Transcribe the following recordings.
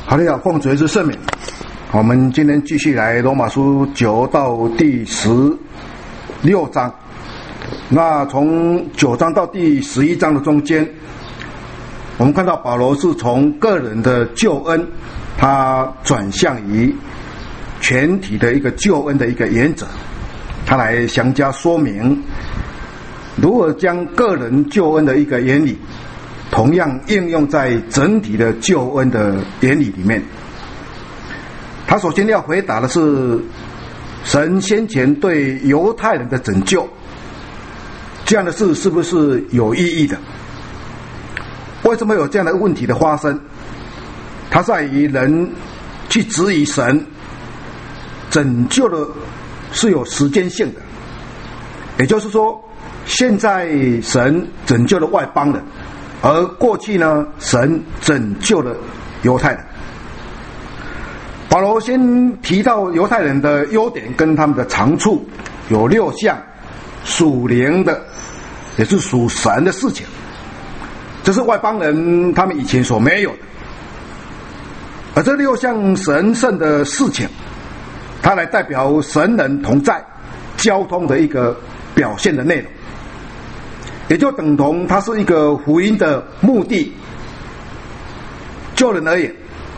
哈利路亚，奉主耶稣圣名。我们今天继续来罗马书9到第16章。那从9章到第11章的中间，我们看到保罗是从个人的救恩，他转向于全体的一个救恩的一个原则，他来详加说明如何将个人救恩的一个原理同样应用在整体的救恩的原理里面。他首先要回答的是神先前对犹太人的拯救，这样的事是不是有意义的？为什么有这样的问题的发生？它在于人去质疑神拯救的是有时间性的，也就是说现在神拯救了外邦人，而过去呢，神拯救了犹太人。保罗先提到犹太人的优点跟他们的长处，有6项属灵的，也是属神的事情，这是外邦人他们以前所没有的。而这6项神圣的事情，它来代表神人同在交通的一个表现的内容，也就等同它是一个福音的目的。就人而言，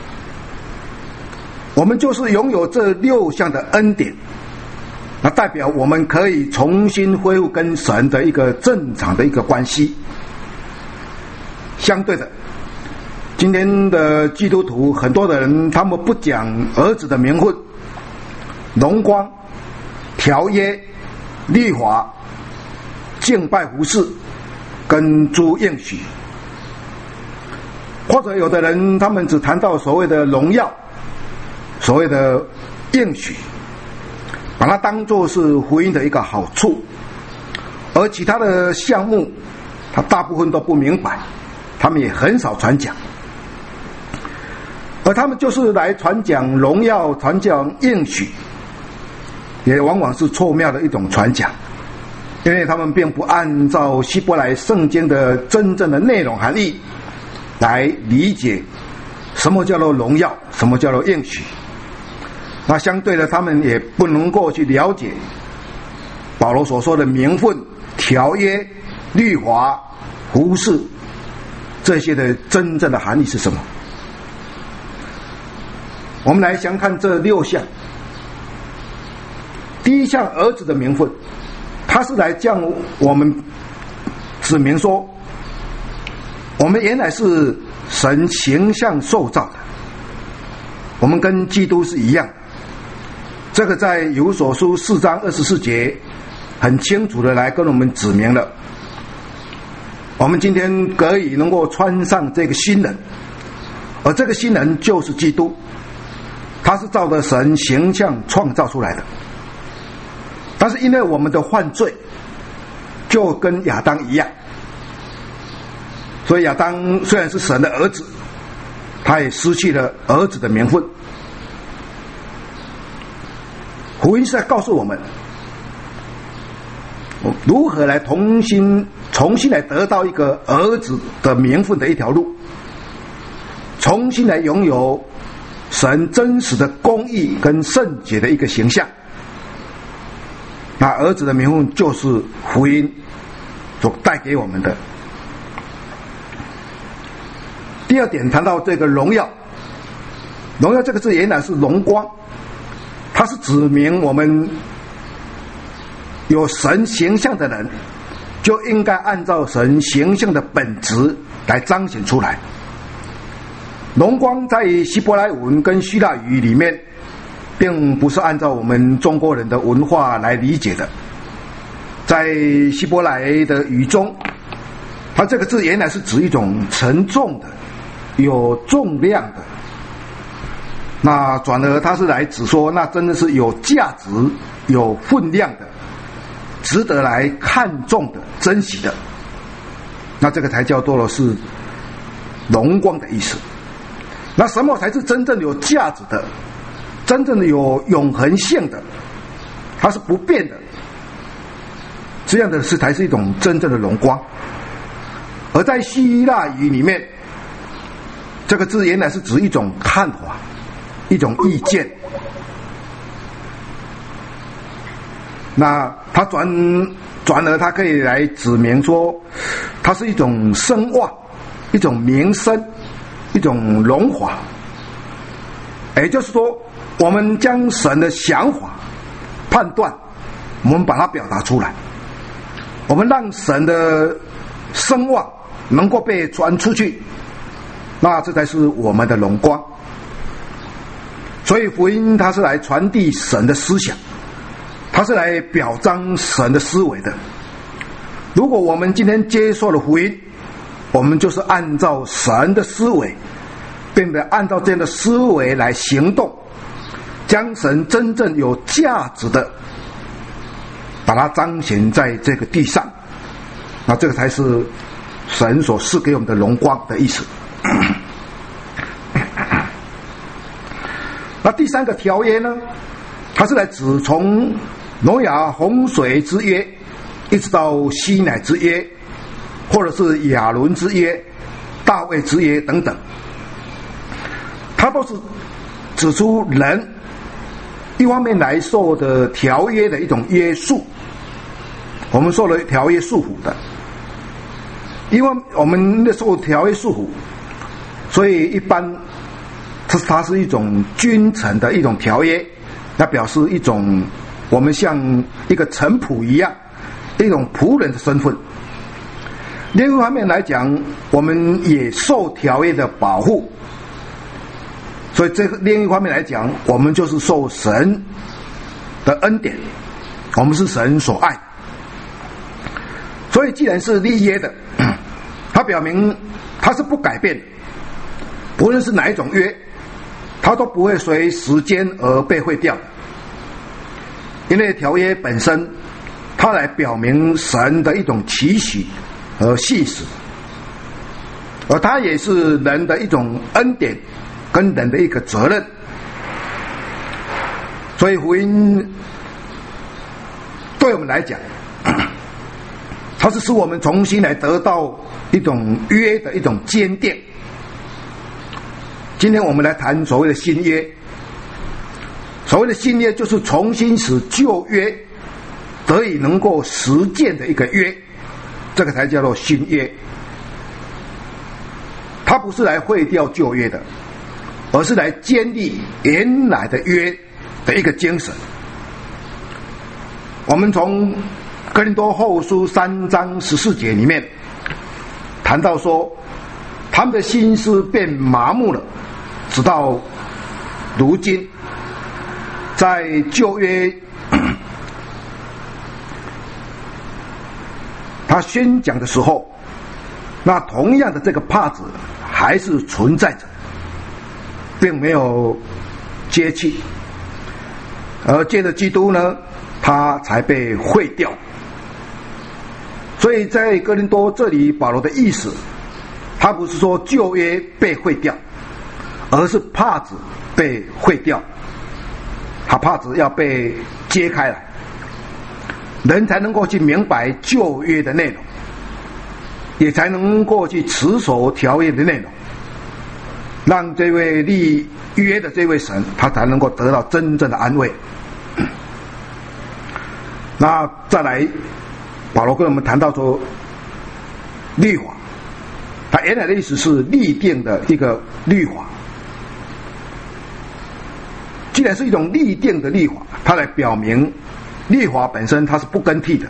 我们就是拥有这6项的恩典，那代表我们可以重新恢复跟神的一个正常的一个关系。相对的，今天的基督徒很多的人，他们不讲儿子的名分、荣光、条约、律法、敬拜服事跟诸应许，或者有的人他们只谈到所谓的荣耀、所谓的应许，把它当作是福音的一个好处，而其他的项目他大部分都不明白，他们也很少传讲。而他们就是来传讲荣耀、传讲应许，也往往是错谬的一种传讲，因为他们并不按照希伯来圣经的真正的内容含义来理解什么叫做荣耀，什么叫做应许。那相对的，他们也不能够去了解保罗所说的名分、条约、律法、服事这些的真正的含义是什么。我们来详看这6项。第一项，儿子的名分，它是来向我们指明说，我们原来是神形象受造的，我们跟基督是一样的。这个在以弗所书4章24节很清楚的来跟我们指明了，我们今天可以能够穿上这个新人，而这个新人就是基督，他是照着神形象创造出来的。但是因为我们的犯罪就跟亚当一样，所以亚当虽然是神的儿子，他也失去了儿子的名分。福音是在告诉我们如何来重新来得到一个儿子的名分的一条路，重新来拥有神真实的公义跟圣洁的一个形象。那儿子的名分就是福音所带给我们的。第二点，谈到这个荣耀，荣耀这个字原来是荣光，它是指明我们有神形象的人就应该按照神形象的本质来彰显出来。荣光在希伯来文跟希腊语里面并不是按照我们中国人的文化来理解的。在希伯来的语中，它这个字原来是指一种沉重的、有重量的，那转而它是来指说那真的是有价值、有分量的，值得来看重的、珍惜的，那这个才叫做的是荣光的意思。那什么才是真正有价值的、真正的有永恒性的，它是不变的，这样的事才是一种真正的荣光。而在希腊语里面， 这个字原来是指一种看法，一种意见。那它转而它可以来指明说，它是一种声望，一种名声，一种荣华。也就是说，我们将神的想法、判断，我们把它表达出来，我们让神的声望能够被传出去，那这才是我们的荣光。所以福音它是来传递神的思想，它是来表彰神的思维的。如果我们今天接受了福音，我们就是按照神的思维，并且按照这样的思维来行动，将神真正有价值的把它彰显在这个地上，那这个才是神所赐给我们的荣光的意思。那第三个条约呢，它是来指从挪亚洪水之约一直到西乃之约，或者是亚伦之约、大卫之约等等，它都是指出人一方面来受的条约的一种约束，我们受了条约束缚的，因为我们受条约束缚，所以一般它是一种君臣的一种条约，那表示一种我们像一个臣仆一样，一种仆人的身份。另一方面来讲，我们也受条约的保护，所以这个另一方面来讲，我们就是受神的恩典，我们是神所爱。所以既然是立约的，它表明它是不改变的，不论是哪一种约，它都不会随时间而被废掉，因为条约本身它来表明神的一种期许和信实，而它也是人的一种恩典跟人的一个责任。所以福音对我们来讲，它是使我们重新来得到一种约的一种坚定。今天我们来谈所谓的新约，所谓的新约就是重新使旧约得以能够实践的一个约，这个才叫做新约。它不是来废掉旧约的，而是来建立原来的约的一个精神。我们从哥林多后书3章14节里面谈到说，他们的心思变麻木了，直到如今，在旧约他宣讲的时候，那同样的这个帕子还是存在着，并没有揭去，而借着基督呢，它才被废掉。所以在哥林多这里，保罗的意思，他不是说旧约被废掉，而是帕子被废掉，他帕子要被揭开来，人才能够去明白旧约的内容，也才能够去持守条约的内容，让这位立约的这位神，他才能够得到真正的安慰。那再来，保罗跟我们谈到说，律法，它原来的意思是立定的一个律法。既然是一种立定的律法，它来表明律法本身它是不更替的。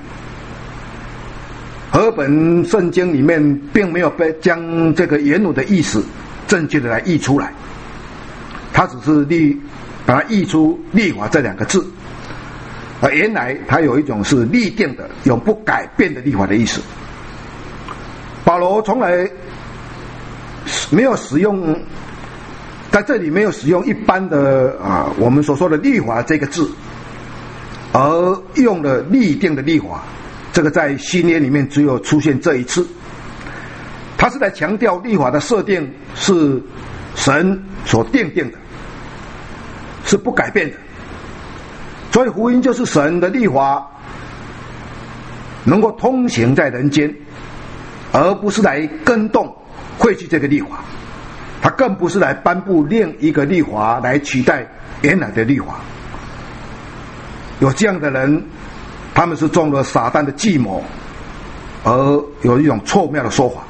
和本圣经里面并没有被将这个原文的意思正确的来译出来，它只是把它译出律法这两个字，而原来它有一种是立定的、永不改变的律法的意思。保罗从来没有使用，在这里没有使用一般的我们所说的律法这个字，而用了立定的律法。这个在新约里面只有出现这一次，他是在强调律法的设定是神所定的，是不改变的。所以福音就是神的律法能够通行在人间，而不是来更动废去这个律法。 他更不是来颁布另一个律法来取代原来的律法。有这样的人，他们是中了撒旦的计谋，而有一种错谬的说法。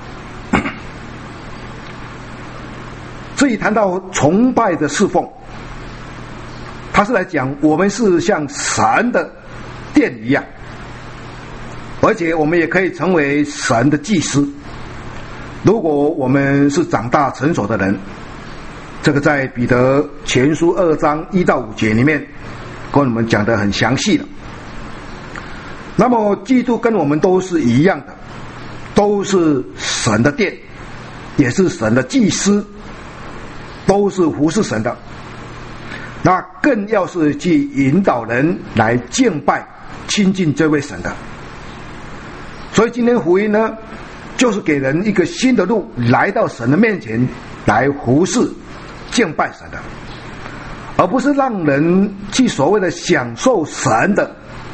至于谈到崇拜的侍奉，他是来讲我们是像神的殿一样，而且我们也可以成为神的祭司。如果我们是长大成熟的人，这个在彼得前书2章1到5节里面跟我们讲得很详细了。那么基督跟我们都是一样的，都是神的殿，也是神的祭司，都是服侍神的。那更要是去引导人来敬拜亲近这位神的。所以今天福音呢，就是给人一个新的路，来到神的面前来服侍敬拜神的，而不是让人去所谓的享受神的。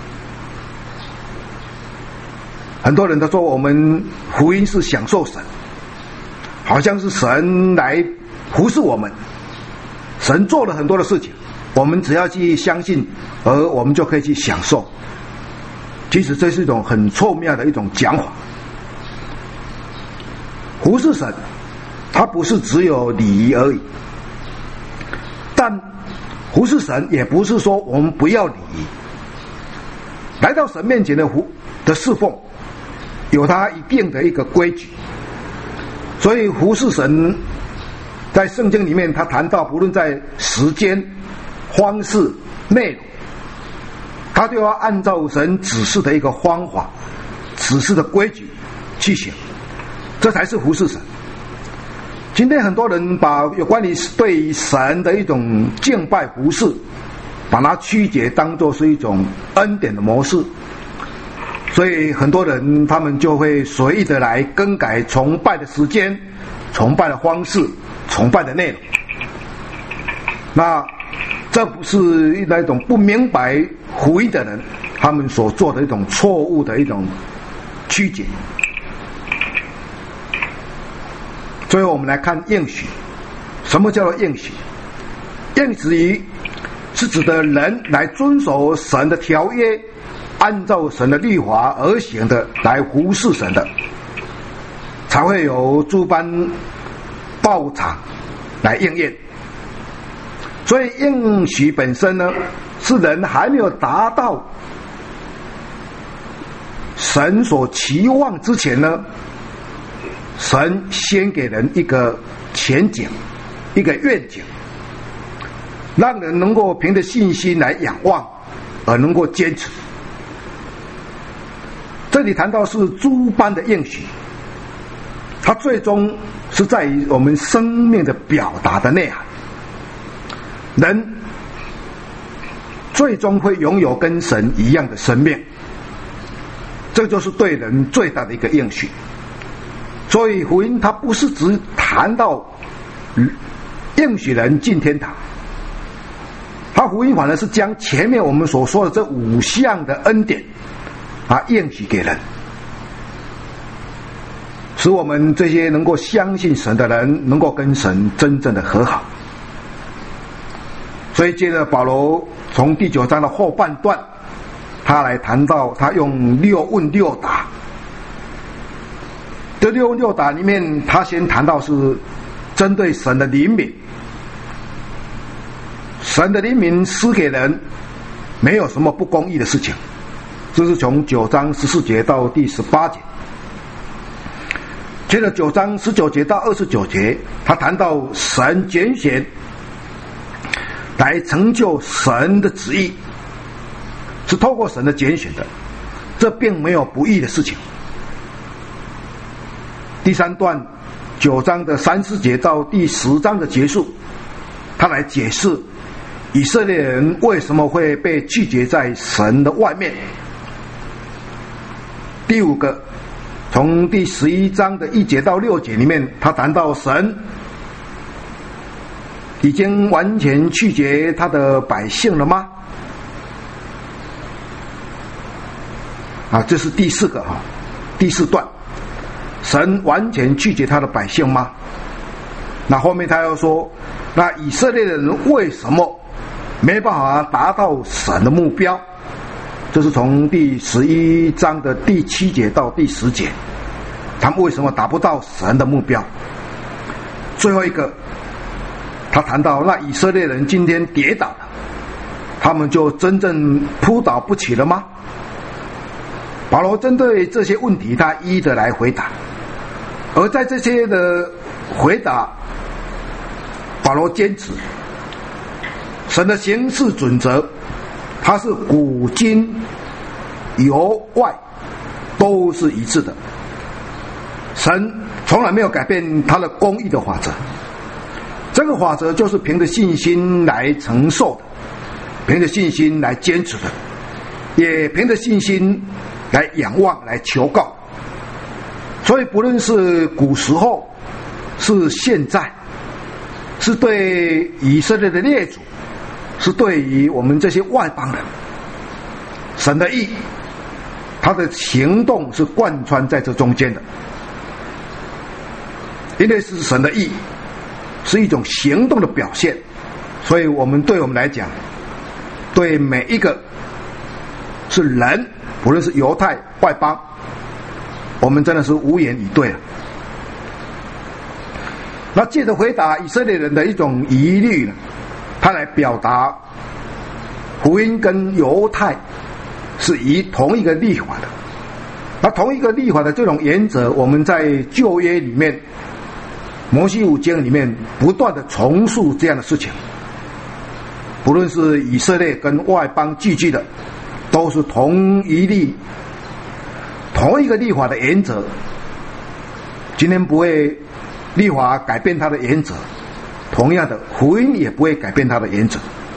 很多人都说我们福音是享受神，好像是神来服侍我们，神做了很多的事情，我们只要去相信，而我们就可以去享受。其实这是一种很错谬的一种讲法。服侍神，它不是只有礼仪而已，但服侍神也不是说我们不要礼仪。来到神面前的侍奉，有它一定的一个规矩。所以服侍神在圣经里面，他谈到不论在时间、方式、内容，他都要按照神指示的一个方法、指示的规矩去行，这才是服侍神。今天很多人把有关于对于神的一种敬拜服侍，把它曲解当作是一种恩典的模式，所以很多人他们就会随意的来更改崇拜的时间、崇拜的方式、崇拜的内容。那这不是那种不明白福音的人他们所做的一种错误的一种曲解。最后我们来看应许。什么叫做应许？应许是指的人来遵守神的条约，按照神的律法而行的，来服侍神的，才会有诸般报偿来应验。所以应许本身呢，是人还没有达到神所期望之前呢，神先给人一个前景，一个愿景，让人能够凭着信心来仰望，而能够坚持。这里谈到是诸般的应许，它最终是在于我们生命的表达的内涵。人最终会拥有跟神一样的生命，这就是对人最大的一个应许。所以福音它不是只谈到应许人进天堂，它福音反而是将前面我们所说的这5项的恩典应许给人，使我们这些能够相信神的人能够跟神真正的和好。所以接着保罗从第9章的后半段，他来谈到他用6问6答。这6问6答里面，他先谈到是针对神的怜悯。神的怜悯施给人没有什么不公义的事情，这是从9章14节到第18节。接着9章19节到29节，他谈到神拣选来成就神的旨意，是透过神的拣选的，这并没有不义的事情。第3段9章的3、4节到第10章的结束，他来解释以色列人为什么会被拒绝在神的外面。第5个，从第11章的1节到6节里面，他谈到神已经完全拒绝他的百姓了吗？这是第4个第4段，神完全拒绝他的百姓吗？ 那后面他又说，那以色列人为什么没办法达到神的目标？这是从第11章的第7节到第10节，他们为什么达不到神的目标？最后一个，他谈到那以色列人今天跌倒了，他们就真正扑倒不起了吗？保罗针对这些问题，他一一的来回答。而在这些的回答，保罗坚持神的行事准则，它是古今由外都是一致的。神从来没有改变他的公义的法则，这个法则就是凭着信心来承受的，凭着信心来坚持的，也凭着信心来仰望来求告。所以不论是古时候是现在，是对以色列的列祖，是对于我们这些外邦人，神的义他的行动是贯穿在这中间的。因为是神的义是一种行动的表现，所以我们来讲，对每一个是人，不论是犹太外邦，我们真的是无言以对了。那借着回答以色列人的一种疑虑呢，他来表达福音跟犹太是以同一个律法的。那同一个律法的这种原则，我们在旧约里面摩西五经里面不断的重述这样的事情，不论是以色列跟外邦寄居的，都是同一个律法的原则。今天不会律法改变它的原则，同样的福音也不会改变它的原则。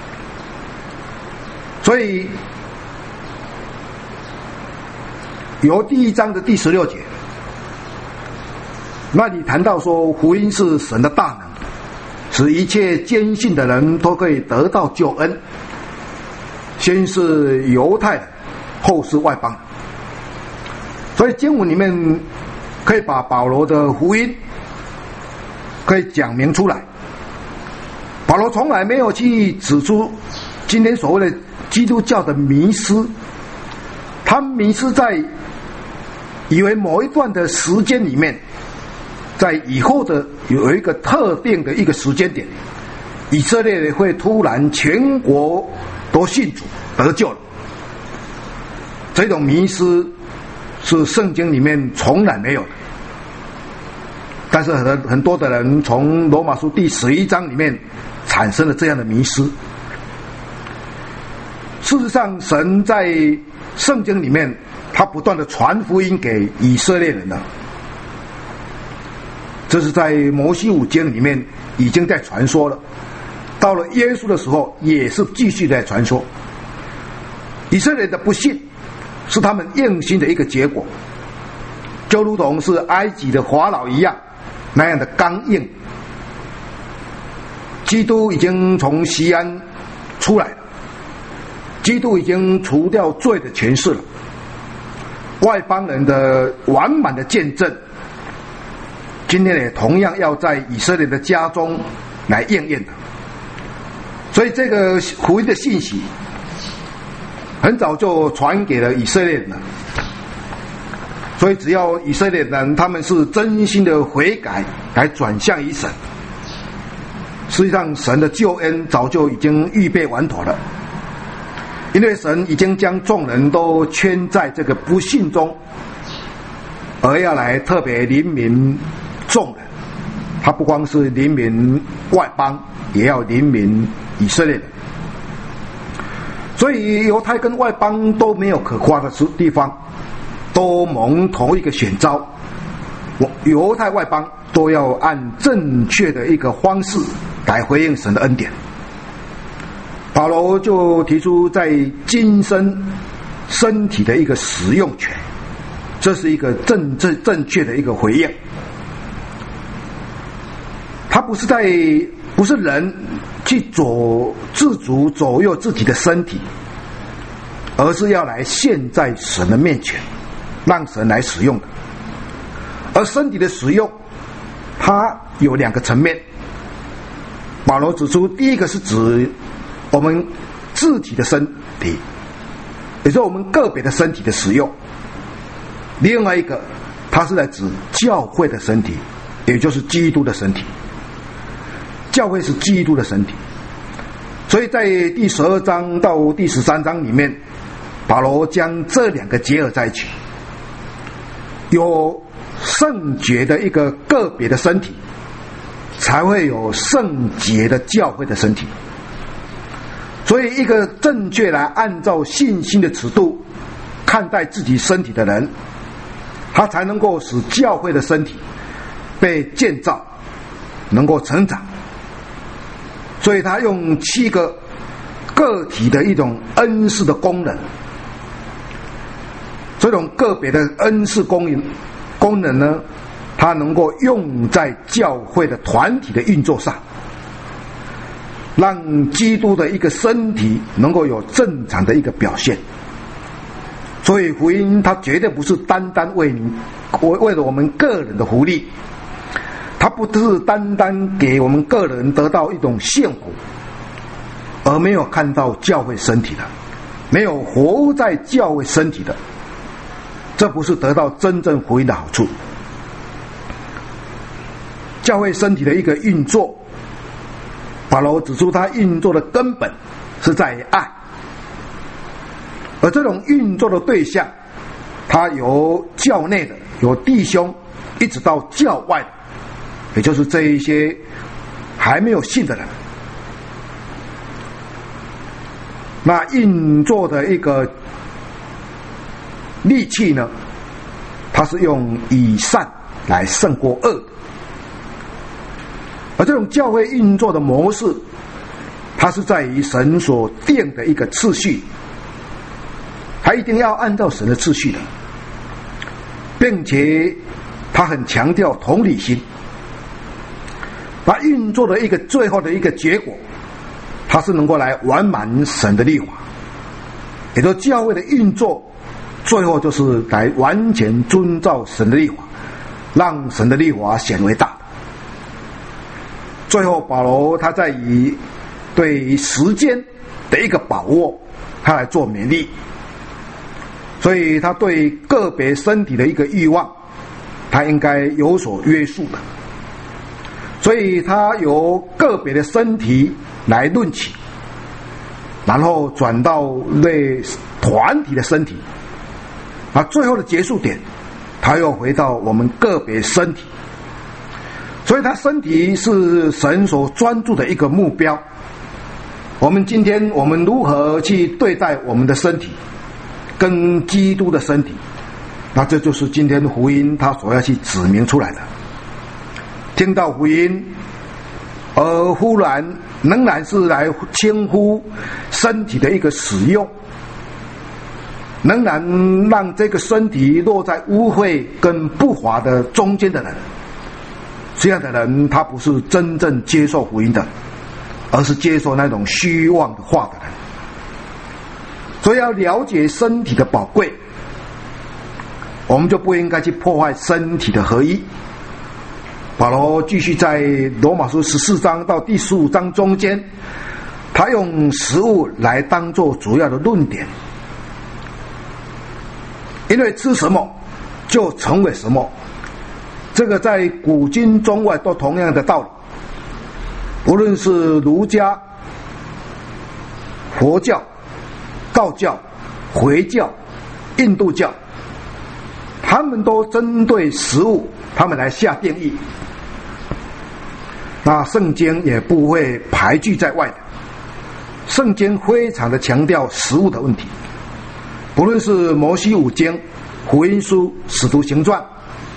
所以由第1章的第16节，那里谈到说，福音是神的大能，使一切坚信的人都可以得到救恩，先是犹太人，后是外邦人。所以经文里面可以把保罗的福音可以讲明出来。保罗从来没有去指出今天所谓的基督教的迷失，他迷失在以为某一段的时间里面，在以后的有一个特定的一个时间点，以色列会突然全国都信主得救了。这种迷失是圣经里面从来没有的。但是很多的人从罗马书第11章里面产生了这样的迷失。事实上，神在圣经里面他不断的传福音给以色列人了，这是在摩西五经里面已经在传说了，到了耶稣的时候也是继续在传说。以色列的不信是他们硬心的一个结果，就如同是埃及的法老一样，那样的刚硬。基督已经从西安出来了，基督已经除掉罪的权势了，外邦人的完满的见证今天也同样要在以色列的家中来应验的。所以这个福音的信息很早就传给了以色列人了。所以只要以色列人他们是真心的悔改来转向于神，实际上神的救恩早就已经预备完妥了。因为神已经将众人都圈在这个不信中，而要来特别怜悯众人。他不光是怜悯外邦，也要怜悯以色列人。所以犹太跟外邦都没有可夸的地方，都蒙同一个选召，犹太外邦都要按正确的一个方式来回应神的恩典。保罗就提出在今生身体的一个使用权，这是一个正确的一个回应。他不是人去自主左右自己的身体，而是要来献在神的面前，让神来使用的。而身体的使用它有两个层面， 保罗指出，第一个是指我们自体的身体，也就是我们个别的身体的使用；另外一个，它是在指教会的身体，也就是基督的身体。教会是基督的身体，所以在第12章到第13章里面，保罗将这两个结合在一起，有圣洁的一个个别的身体，才会有圣洁的教会的身体。所以一个正确来按照信心的尺度看待自己身体的人，他才能够使教会的身体被建造，能够成长。所以他用7个个体的一种恩赐的功能，这种个别的恩赐功能呢，它能够用在教会的团体的运作上，让基督的一个身体能够有正常的一个表现。所以福音它绝对不是单单为了我们个人的福利，它不是单单给我们个人得到一种幸福，而没有看到教会身体的，没有活在教会身体的，这不是得到真正福音的好处。教会身体的一个运作，保罗指出它运作的根本是在于爱，而这种运作的对象，它由教内的，有弟兄，一直到教外的，也就是这一些还没有信的人。那运作的一个利器呢，它是用以善来胜过恶的。而这种教会运作的模式，它是在于神所定的一个次序，它一定要按照神的次序的，并且它很强调同理心。它运作的一个最后的一个结果，它是能够来完满神的律法，也就是教会的运作最后就是来完全遵照神的律法，让神的律法显为大。最后保罗他在以对时间的一个把握，他来做勉励，所以他对个别身体的一个欲望，他应该有所约束的。所以他由个别的身体来论起，然后转到对团体的身体，最后的结束点他又回到我们个别身体。所以他身体是神所专注的一个目标。我们今天我们如何去对待我们的身体跟基督的身体，那这就是今天的福音他所要去指明出来的。听到福音而忽然仍然是来轻忽身体的一个使用，仍然让这个身体落在污秽跟不法的中间的人，这样的人他不是真正接受福音的，而是接受那种虚妄的话的人。所以要了解身体的宝贵，我们就不应该去破坏身体的合一。保罗继续在罗马书14章到第15章中间，他用食物来当作主要的论点，因为吃什么就成为什么，这个在古今中外都同样的道理。无论是儒家、佛教、道教、回教、印度教，他们都针对食物他们来下定义，那圣经也不会排拒在外的。圣经非常的强调食物的问题，不论是摩西五经、福音书、使徒行传，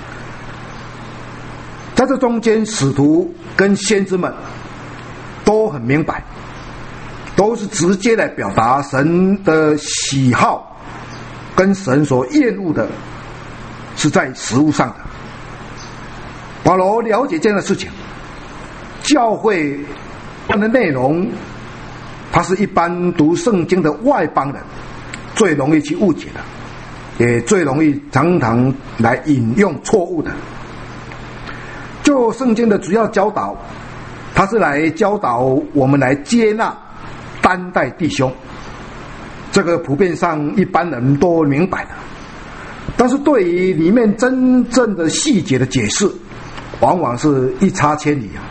在这中间使徒跟先知们都很明白，都是直接来表达神的喜好跟神所厌恶的是在食物上的。保罗了解这样的事情，教会的内容它是一般读圣经的外邦人最容易去误解的，也最容易常常来引用错误的。就圣经的主要教导， 他是来教导我们来接纳、担待弟兄，这个普遍上一般人都明白的。但是对于里面真正的细节的解释，往往是一差千里啊。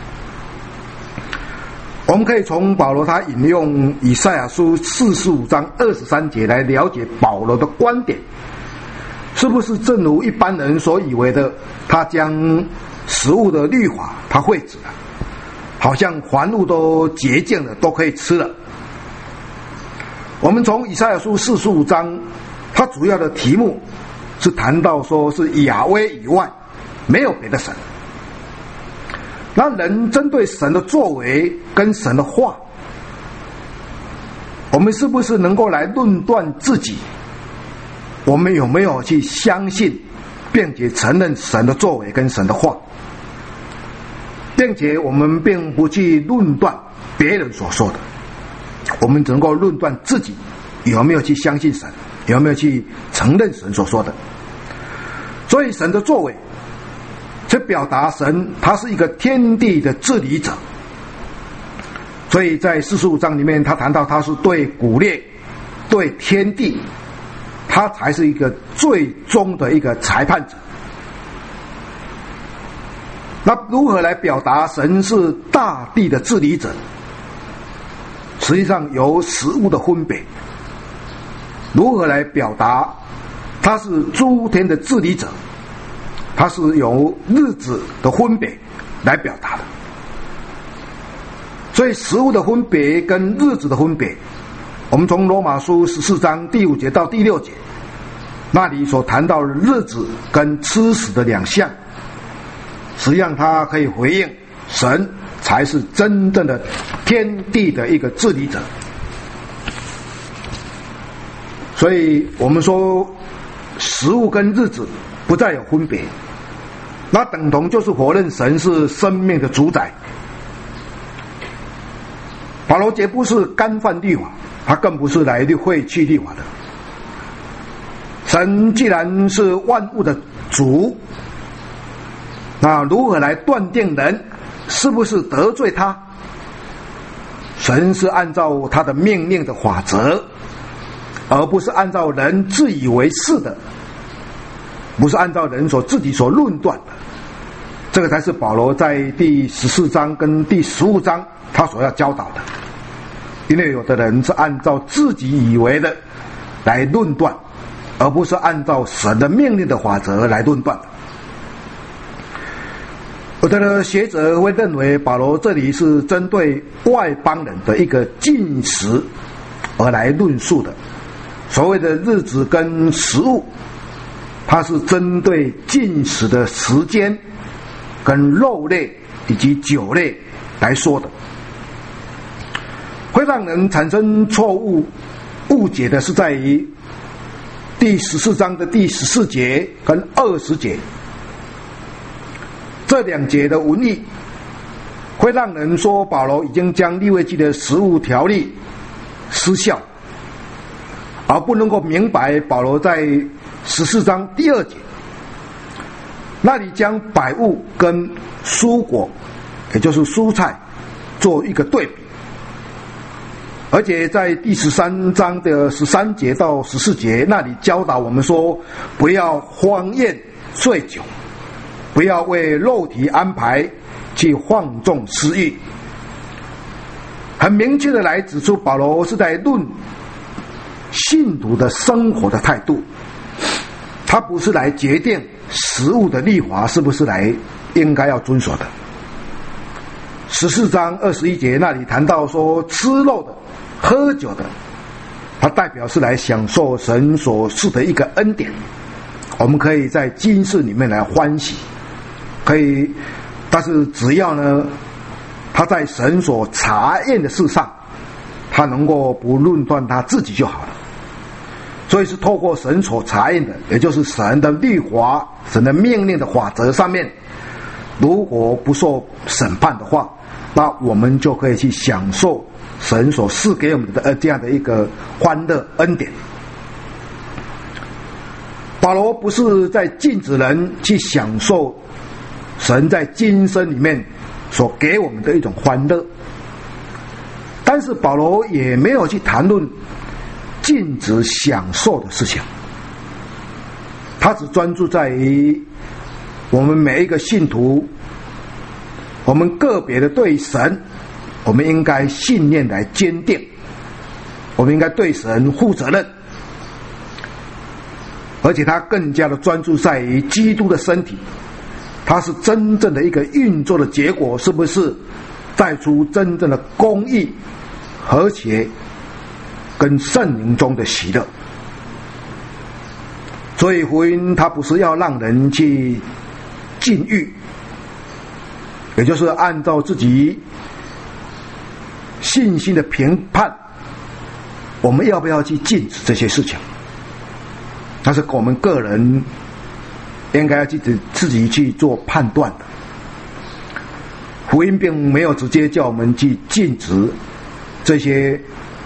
我们可以从保罗他引用以赛亚书45章23节来了解保罗的观点，是不是正如一般人所以为的，他将食物的律法他废止了，好像凡物都洁净了，都可以吃了。我们从以赛亚书45章，它主要的题目是谈到说是亚威以外没有别的神。那人针对神的作为跟神的话，我们是不是能够来论断自己，我们有没有去相信并且承认神的作为跟神的话，并且我们并不去论断别人所说的，我们只能够论断自己有没有去相信神，有没有去承认神所说的。所以神的作为去表达神他是一个天地的治理者，所以在45章里面他谈到他是对古列、对天地，他才是一个最终的一个裁判者。那如何来表达神是大地的治理者？实际上由食物的分别。如何来表达他是诸天的治理者？它是由日子的分别来表达的。所以食物的分别跟日子的分别，我们从罗马书14章第5节到第6节那里所谈到的日子跟吃食的两项，实际上它可以回应神才是真正的天地的一个治理者。所以我们说食物跟日子不再有分别，那等同就是否认神是生命的主宰。保罗绝不是干犯律法，他更不是来废去律法的。神既然是万物的主，那如何来断定人是不是得罪他？神是按照他的命令的法则，而不是按照人自以为是的，不是按照人自己所论断的。这个才是保罗在第14章跟第15章他所要教导的。因为有的人是按照自己以为的来论断，而不是按照神的命令的法则来论断的。有的学者会认为保罗这里是针对外邦人的一个禁食而来论述的，所谓的日子跟食物，它是针对禁食的时间跟肉类以及酒类来说的。会让人产生错误误解的是在于第14章的第14节跟20节这两节的文意，会让人说保罗已经将利未记的食物条例失效，而不能够明白保罗在14章第2节那里将百物跟蔬果，也就是蔬菜做一个对比。而且在第13章的13节到14节那里教导我们说，不要荒宴醉酒，不要为肉体安排去放纵私欲。很明确的来指出保罗是在论信徒的生活的态度，他不是来决定食物的律法是不是来应该要遵守的。14章21节那里谈到说，吃肉的喝酒的，它代表是来享受神所赐的一个恩典，我们可以在今世里面来欢喜，可以，但是只要呢他在神所查验的事上，他能够不论断他自己就好了。所以是透过神所查验的，也就是神的律法、神的命令的法则上面，如果不受审判的话，那我们就可以去享受神所赐给我们的这样的一个欢乐恩典。保罗不是在禁止人去享受神在今生里面所给我们的一种欢乐。但是保罗也没有去谈论禁止享受的事情，他只专注在于我们每一个信徒，我们个别的对神，我们应该信念来坚定，我们应该对神负责任，而且他更加的专注在于基督的身体，它是真正的一个运作的结果，是不是带出真正的公义、和谐跟圣灵中的喜乐。所以福音它不是要让人去禁欲，也就是按照自己信心的评判，我们要不要去禁止这些事情，那是我们个人应该要自己去做判断的。福音并没有直接叫我们去禁止这些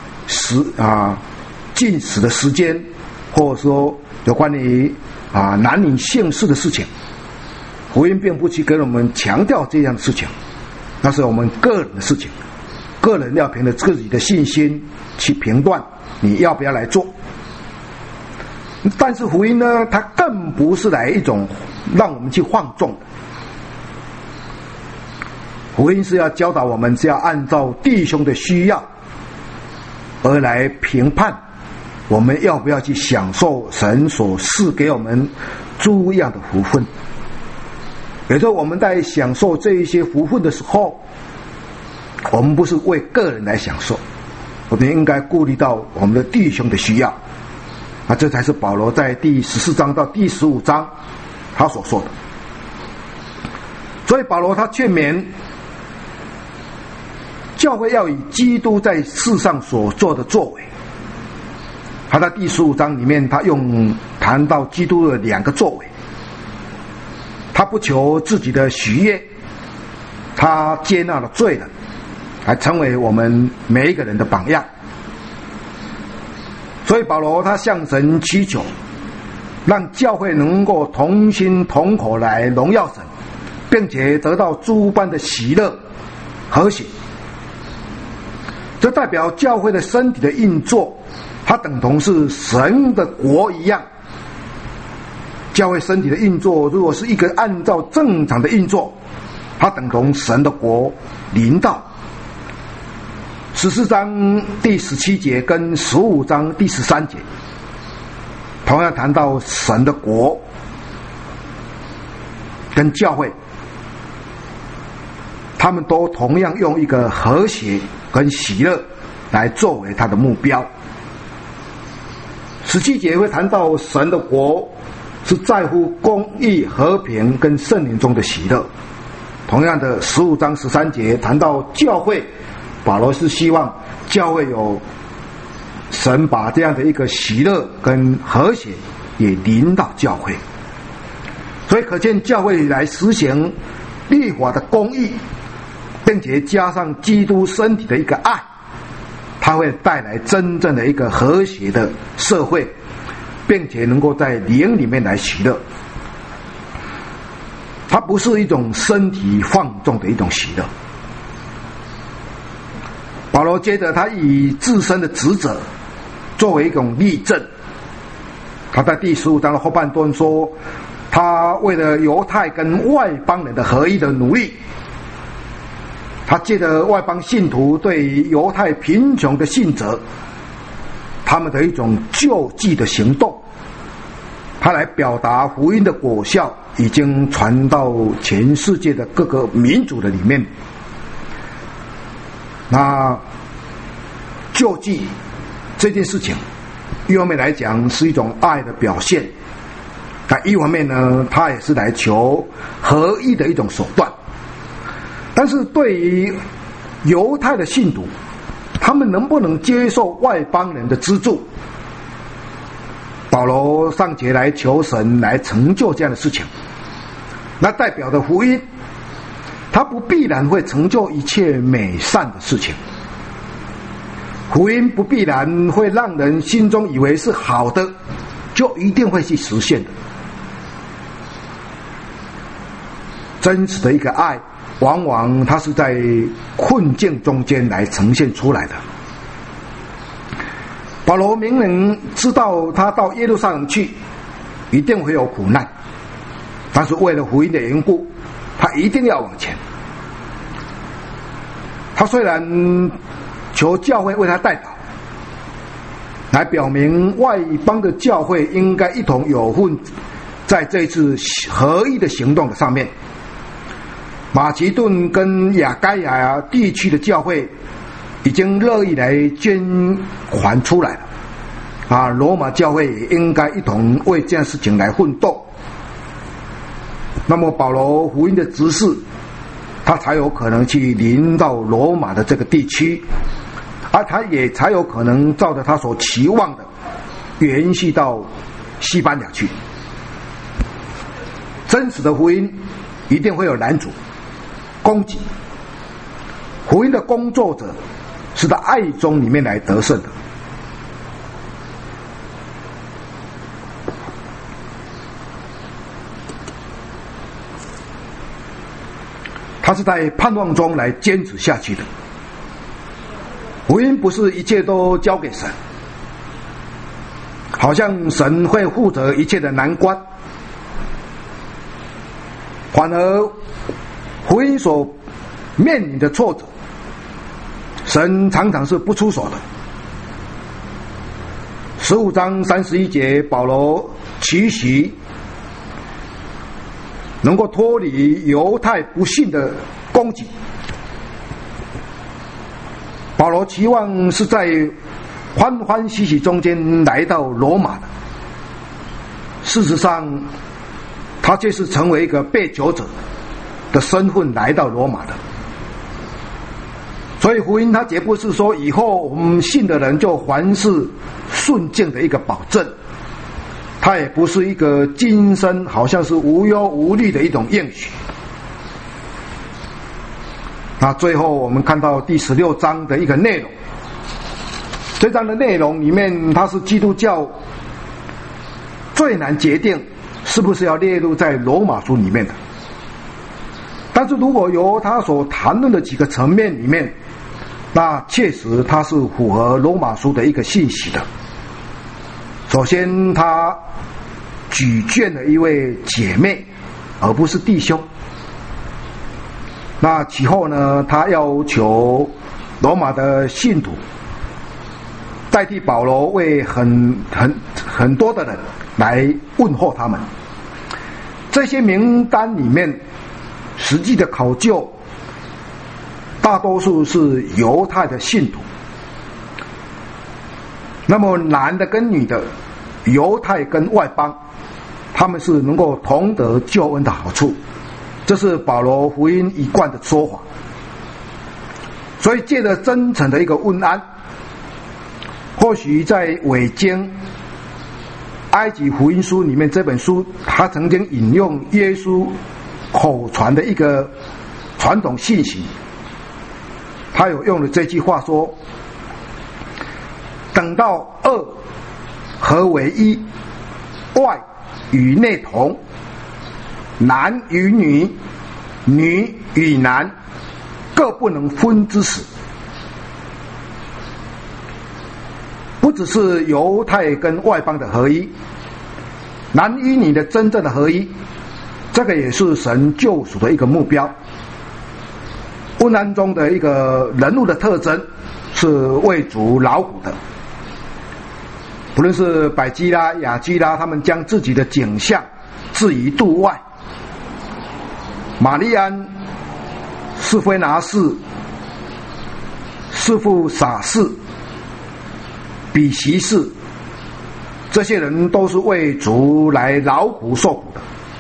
禁食的时间，或者说有关于男女性事的事情，福音并不去给我们强调这样的事情，那是我们个人的事情，个人要凭着自己的信心去评断你要不要来做。但是福音呢，它更不是来一种让我们去放纵的，福音是要教导我们是要按照弟兄的需要而来评判我们要不要去享受神所赐给我们诸样的福分。也就是我们在享受这一些福分的时候，我们不是为个人来享受，我们应该顾虑到我们的弟兄的需要。这才是保罗在第14章到第15章他所说的。所以保罗他劝勉教会要以基督在世上所做的作为。他在第15章里面他谈到基督的2个作为，他不求自己的喜悦，他接纳了罪人，还成为我们每一个人的榜样。所以保罗他向神祈求，让教会能够同心同口来荣耀神，并且得到诸般的喜乐和谐。这代表教会的身体的运作，它等同是神的国一样。教会身体的运作如果是一个按照正常的运作，它等同神的国临到。14章第17节跟15章第13节同样谈到神的国跟教会，他们都同样用一个和谐跟喜乐来作为他的目标。17节会谈到神的国是在乎公义、和平跟圣灵中的喜乐。同样的15章13节谈到教会，保罗是希望教会有神把这样的一个喜乐跟和谐也临到教会。所以可见教会来实行律法的公义，并且加上基督身体的一个爱，它会带来真正的一个和谐的社会，并且能够在灵里面来喜乐。它不是一种身体放纵的一种喜乐。保罗接着他以自身的职责作为一种例证，他在第15章的后半段说，他为了犹太跟外邦人的合一的努力，他借着外邦信徒对于犹太贫穷的信者他们的一种救济的行动，他来表达福音的果效已经传到全世界的各个民族的里面。那救济这件事情，一方面来讲是一种爱的表现，但一方面呢，它也是来求合一的一种手段。但是对于犹太的信徒，他们能不能接受外邦人的资助？保罗上节来求神来成就这样的事情，那代表的福音，它不必然会成就一切美善的事情。福音不必然会让人心中以为是好的，就一定会去实现的。真实的一个爱往往它是在困境中间来呈现出来的。保罗明明知道他到耶路撒冷去一定会有苦难，但是为了福音的缘故，他一定要往前。他虽然求教会为他代祷，来表明外邦的教会应该一同有份在这次合一的行动的上面。马其顿跟亚该亚地区的教会已经乐意来捐还出来了，罗马教会也应该一同为这件事情来奋斗。那么保罗福音的执事，他才有可能去临到罗马的这个地区，而他也才有可能照着他所期望的延续到西班牙去。真实的福音一定会有拦阻攻击，福音的工作者是在爱中里面来得胜的。他是在盼望中来坚持下去的。福音不是一切都交给神，好像神会负责一切的难关，反而福音所面临的挫折，神常常是不出手的。15章31节，保罗期许能够脱离犹太不信的攻击。保罗期望是在欢欢喜喜中间来到罗马的，事实上他却是成为一个被囚者的身份来到罗马的。所以福音他绝不是说以后我们信的人就凡事顺境的一个保证，它也不是一个今生好像是无忧无虑的一种应许。那最后我们看到第16章的一个内容，这章的内容里面，它是基督教最难决定是不是要列入在罗马书里面的。但是如果由他所谈论的几个层面里面，那确实它是符合罗马书的一个信息的。首先他举荐了一位姐妹，而不是弟兄。那其后呢，他要求罗马的信徒代替保罗为很多的人来问候他们。这些名单里面实际的考究大多数是犹太的信徒，那么男的跟女的，犹太跟外邦，他们是能够同得救恩的好处，这是保罗福音一贯的说法。所以借着真诚的一个问安，或许在伪经埃及福音书里面这本书，他曾经引用耶稣口传的一个传统信息，他有用了这句话说，等到二合为一，外与内同，男与女，女与男，各不能分之时。不只是犹太跟外邦的合一，男与女的真正的合一，这个也是神救赎的一个目标。问安中的一个人物的特征是为主劳苦的，不论是百基拉、雅基拉，他们将自己的景象置于度外。玛丽安、斯菲拿士、师傅撒士、比西士，这些人都是为主来劳苦受苦的。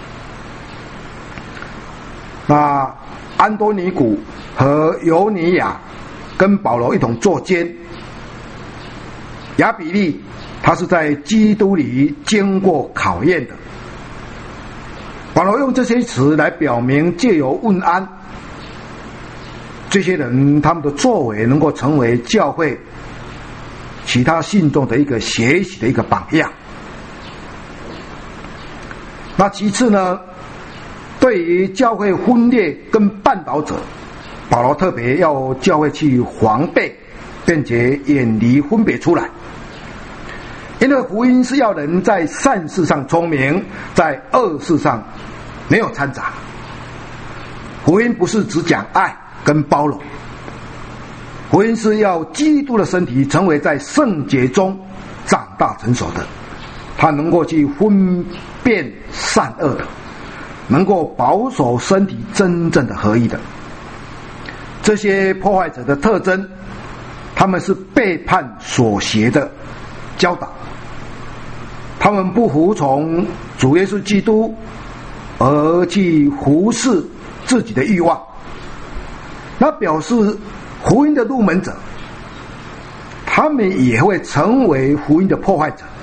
那安多尼古和尤尼亚跟保罗一同作监，亚比利他是在基督里经过考验的。保罗用这些词来表明，借由问安，这些人他们的作为能够成为教会其他信众的一个学习的一个榜样。那其次呢， 对于教会分裂跟绊倒者，保罗特别要教会去防备，并且远离分别出来。因为福音是要人在善事上聪明，在恶事上没有掺杂。福音不是只讲爱跟包容，福音是要基督的身体成为在圣洁中长大成熟的，他能够去分辨善恶的，能够保守身体真正的合一的。这些破坏者的特征，他们是背叛所学的教导，他们不服从主耶稣基督，而去服侍自己的欲望，那表示福音的入门者，他们也会成为福音的破坏者。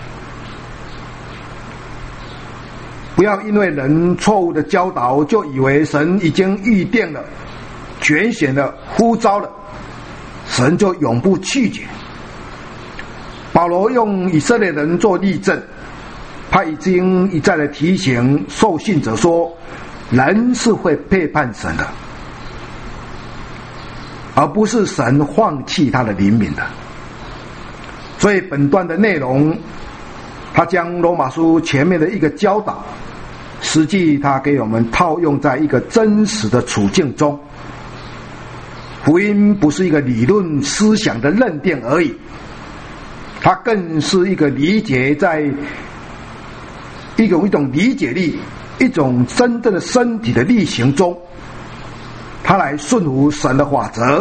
不要因为人错误的教导，就以为神已经预定了、拣选了、呼召了，神就永不弃绝。保罗用以色列人做例证，他已经一再的提醒受信者说，人是会背叛神的，而不是神放弃他的灵敏的。所以本段的内容，他将罗马书前面的一个教导，实际他给我们套用在一个真实的处境中。福音不是一个理论思想的认定而已，它更是一个理解，在一种理解力，一种真正的身体的力行中，它来顺服神的法则，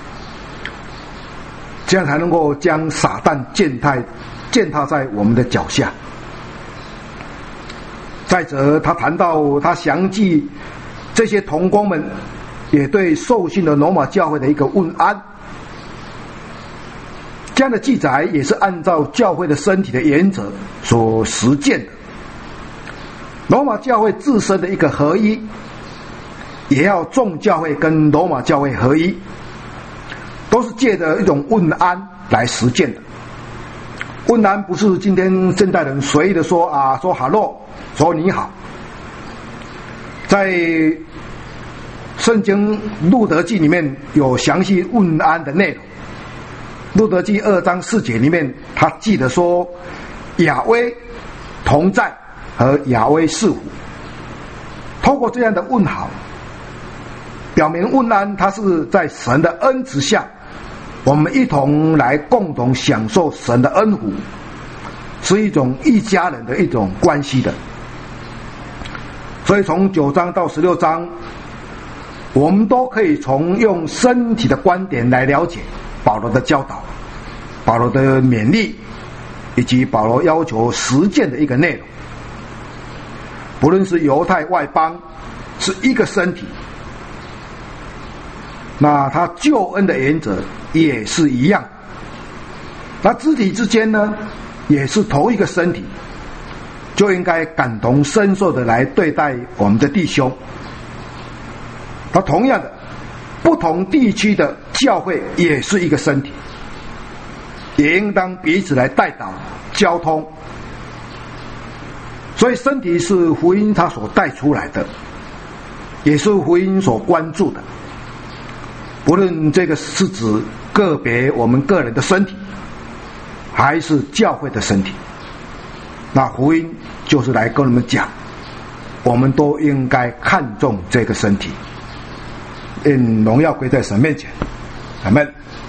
这样才能够将撒旦践踏在我们的脚下。再者，他谈到他详记这些同工们也对受信的罗马教会的一个问安，这样的记载也是按照教会的身体的原则所实践的。罗马教会自身的一个合一，也要众教会跟罗马教会合一，都是借着一种问安来实践的。问安不是今天现代人随意的说说hello，说你好。在圣经路德记里面有详细问安的内容。路德记2章4节里面，他记得说，亚威同在和亚威是福。透过这样的问好，表明问安他是在神的恩慈下，我们一同来共同享受神的恩福，是一种一家人的一种关系的。所以从9章到16章，我们都可以从用身体的观点来了解保罗的教导，保罗的勉励，以及保罗要求实践的一个内容。不论是犹太外邦，是一个身体，那他救恩的原则也是一样。那肢体之间呢，也是同一个身体，就应该感同身受的来对待我们的弟兄。那同样的，不同地区的教会也是一个身体，也应当彼此来代祷交通。所以身体是福音它所带出来的，也是福音所关注的。不论这个是指个别我们个人的身体，还是教会的身体，那福音就是来跟我们讲，我们都应该看重这个身体。荣耀归在神面前，阿们。